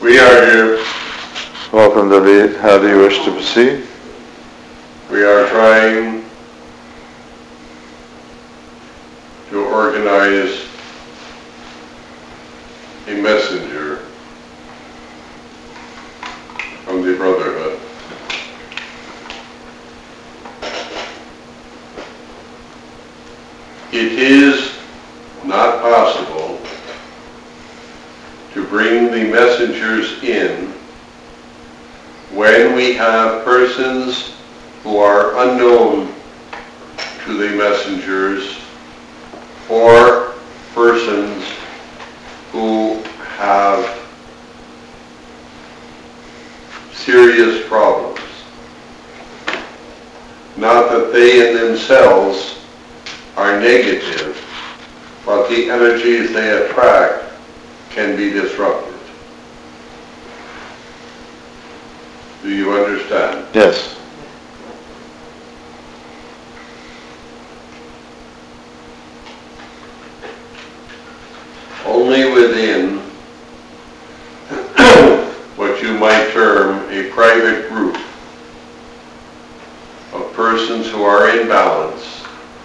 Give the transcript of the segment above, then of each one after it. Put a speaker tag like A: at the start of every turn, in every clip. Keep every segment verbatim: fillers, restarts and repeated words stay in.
A: We are here.
B: Welcome, David. How do you wish to proceed?
A: We are trying to organize a messenger from the Brotherhood. It is not possible to bring the messengers in when we have persons who are unknown to the messengers or persons who have serious problems. Not that they in themselves are negative, but the energies they attract can be disrupted. Do you understand?
B: Yes.
A: Only within what you might term a private group of persons who are in balance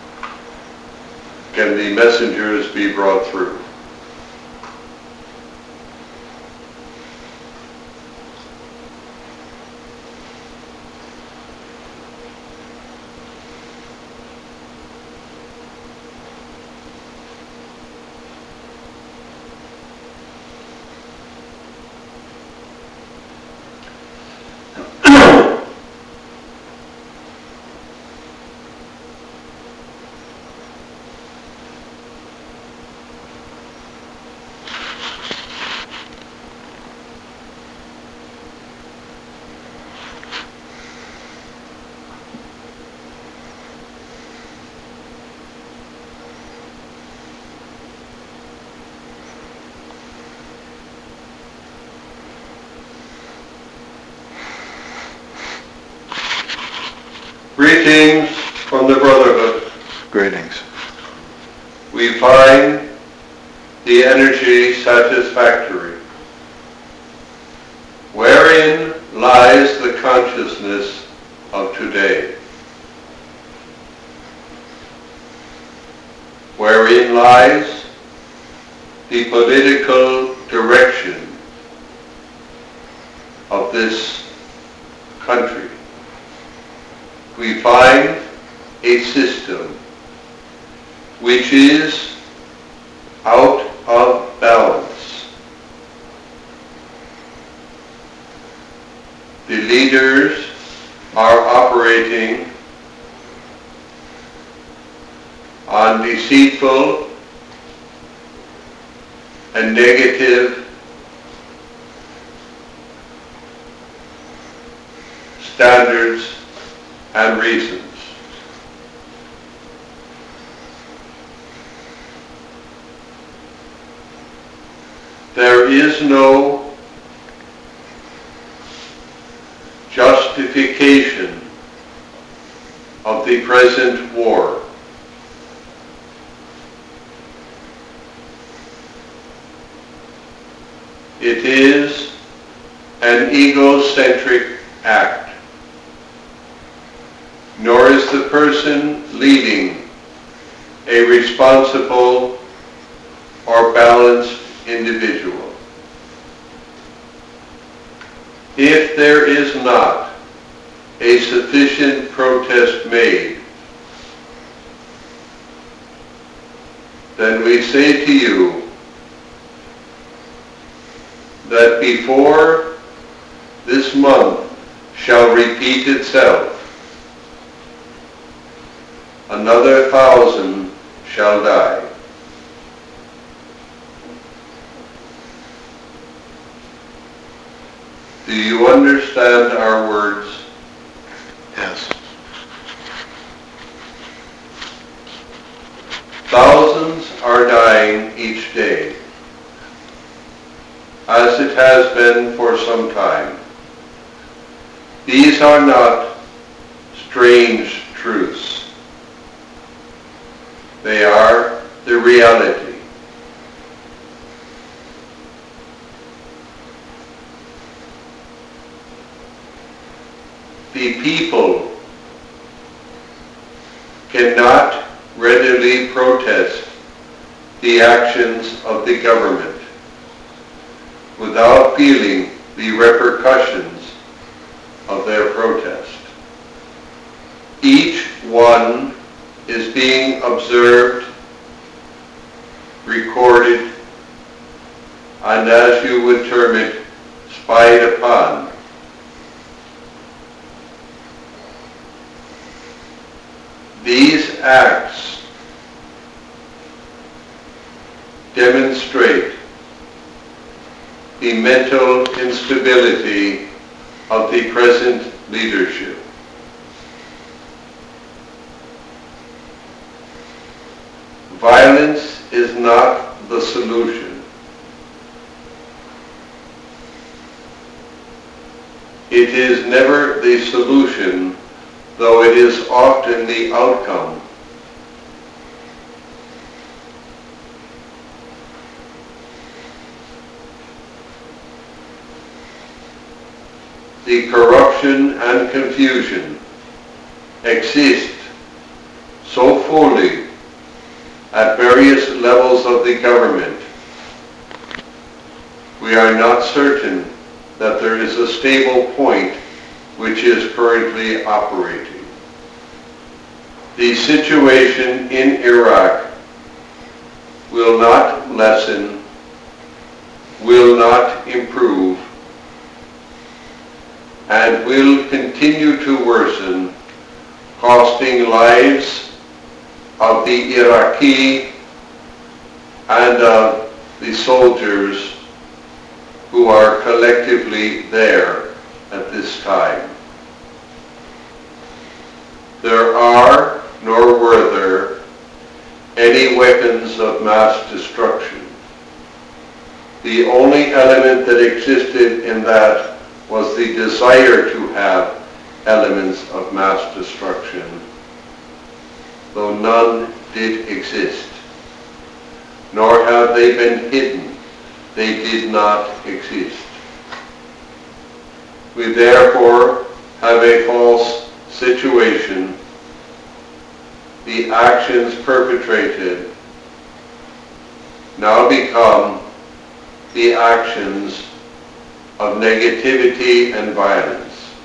A: can the messengers be brought through. Greetings from the Brotherhood.
B: Greetings.
A: We find the energy satisfactory. Wherein lies the consciousness of today? Wherein lies the political direction of this country? We find a system which is out of balance. The leaders are operating on deceitful and negative standards and reasons. There is no justification of the present war. It is an egocentric act. Nor is the person leading a responsible or balanced individual. If there is not a sufficient protest made, then we say to you that before this month shall repeat itself, another thousand shall die. Do you understand our words?
B: Yes.
A: Thousands are dying each day, as it has been for some time. These are not strange truths. They are the reality. people cannot readily protest the actions of the government without feeling the repercussions of their protest. Each one is being observed, recorded, and as you would term it, spied upon. These acts demonstrate the mental instability of the present leadership. Violence is not the solution. It is never the solution, though it is often the outcome. The corruption and confusion exist so fully at various levels of the government, we are not certain that there is a stable point which is currently operating. The situation in Iraq will not lessen, will not improve, and will continue to worsen, costing lives of the Iraqi and of the soldiers who are collectively there at this time. There are, nor were there, any weapons of mass destruction. The only element that existed in that was the desire to have elements of mass destruction, though none did exist, nor have they been hidden. They did not exist. We therefore have a false situation. The actions perpetrated now become the actions of negativity and violence.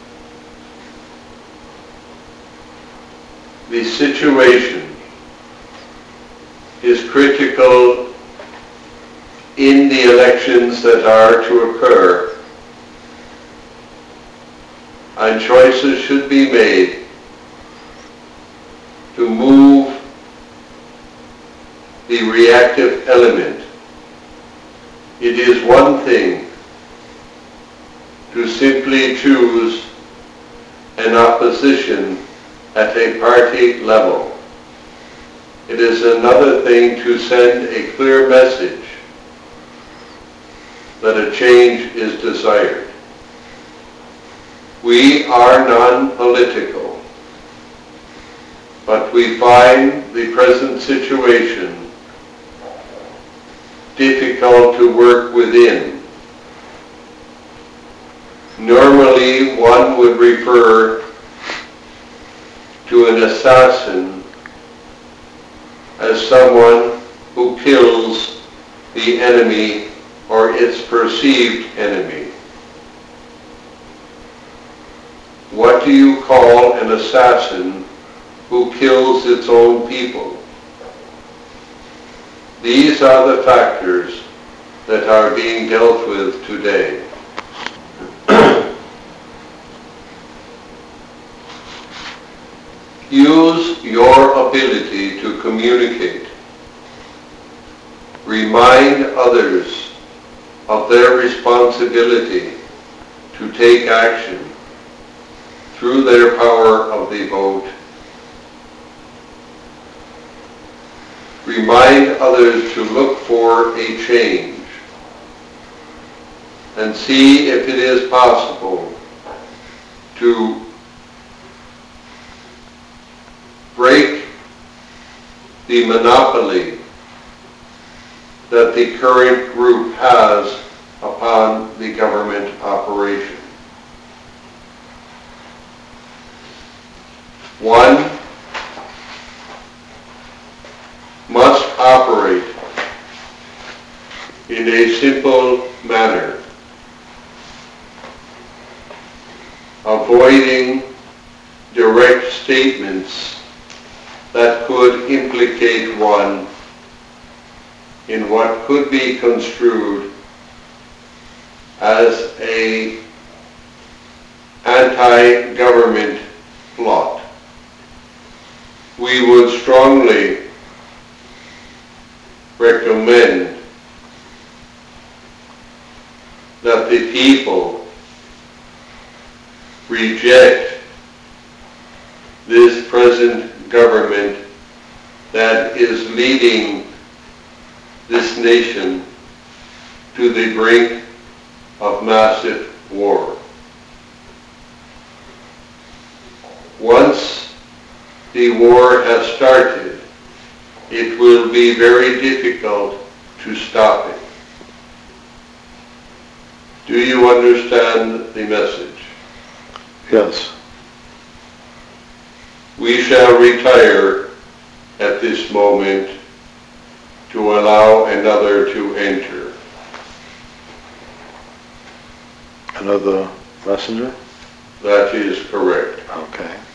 A: The situation is critical in the elections that are to occur, and choices should be made to move the reactive element. It is one thing to simply choose an opposition at a party level. It is another thing to send a clear message that a change is desired. We are non-political, but we find the present situation difficult to work within. Normally, one would refer to an assassin as someone who kills the enemy or its perceived enemy. What do you call an assassin who kills its own people? These are the factors that are being dealt with today. Use your ability to communicate. Remind others of their responsibility to take action through their power of the vote. Remind others to look for a change and see if it is possible to break the monopoly that the current group has upon the government operation. One must operate in a simple manner, avoiding direct statements that could implicate one in what could be construed as a anti-government plot. We would strongly recommend that the people reject this present government that is leading this nation to the brink of massive war. Once the war has started, it will be very difficult to stop it. Do you understand the message?
B: Yes.
A: We shall retire at this moment to allow another to enter.
B: Another messenger?
A: That is correct.
B: Okay.